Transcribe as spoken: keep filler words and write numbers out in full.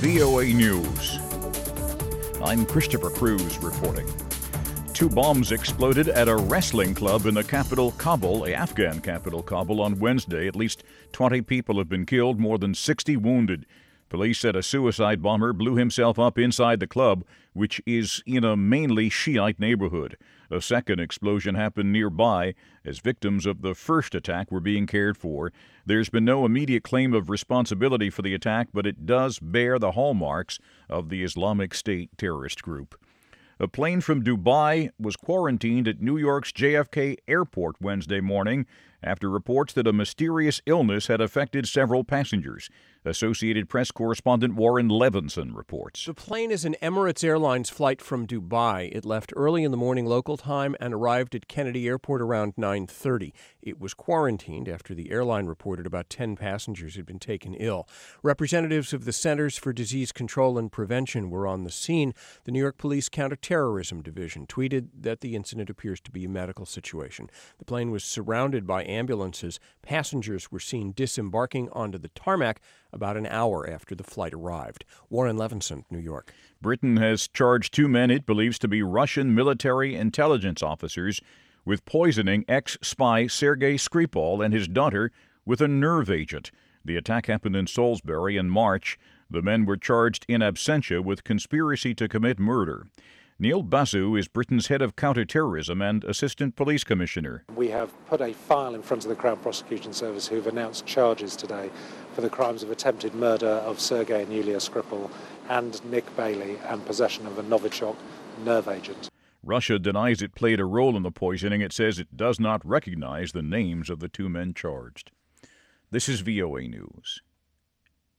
V O A News. I'm Christopher Cruz reporting. Two bombs exploded at a wrestling club in the capital Kabul, the Afghan capital Kabul, on Wednesday. At least twenty people have been killed, more than sixty wounded. Police said a suicide bomber blew himself up inside the club, which is in a mainly Shiite neighborhood. A second explosion happened nearby as victims of the first attack were being cared for. There's been no immediate claim of responsibility for the attack, but it does bear the hallmarks of the Islamic State terrorist group. A plane from Dubai was quarantined at New York's J F K Airport Wednesday morning after reports that a mysterious illness had affected several passengers. Associated Press correspondent Warren Levinson reports. The plane is an Emirates Airlines flight from Dubai. It left early in the morning local time and arrived at Kennedy Airport around nine thirty. It was quarantined after the airline reported about ten passengers had been taken ill. Representatives of the Centers for Disease Control and Prevention were on the scene. The New York Police Counterterrorism Division tweeted that the incident appears to be a medical situation. The plane was surrounded by ambulances. Passengers were seen disembarking onto the tarmac about an hour after the flight arrived. Warren Levinson, New York. Britain has charged two men it believes to be Russian military intelligence officers with poisoning ex-spy Sergei Skripal and his daughter with a nerve agent. The attack happened in Salisbury in March. The men were charged in absentia with conspiracy to commit murder. Neil Basu is Britain's head of counterterrorism and assistant police commissioner. We have put a file in front of the Crown Prosecution Service who've announced charges today for the crimes of attempted murder of Sergei and Yulia Skripal and Nick Bailey and possession of a Novichok nerve agent. Russia denies it played a role in the poisoning. It says it does not recognize the names of the two men charged. This is V O A News.